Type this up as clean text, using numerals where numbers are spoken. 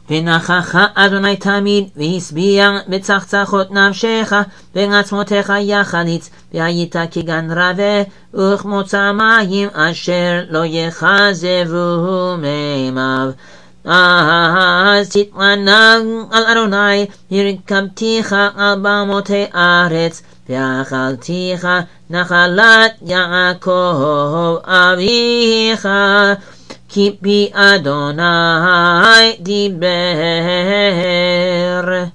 ונכח אדוני תמיד, והשביע בצחצחות נפשך, ועצמותיך יחליץ, והיית כגן רבה, וכמוצא מים אשר לא יחזבו מימיו. אז תתמנע על אדוני, הרכבתיך על במותי ארץ, ואכלתיך נחלת יעקב אביך, כי בי אדוני דיבר.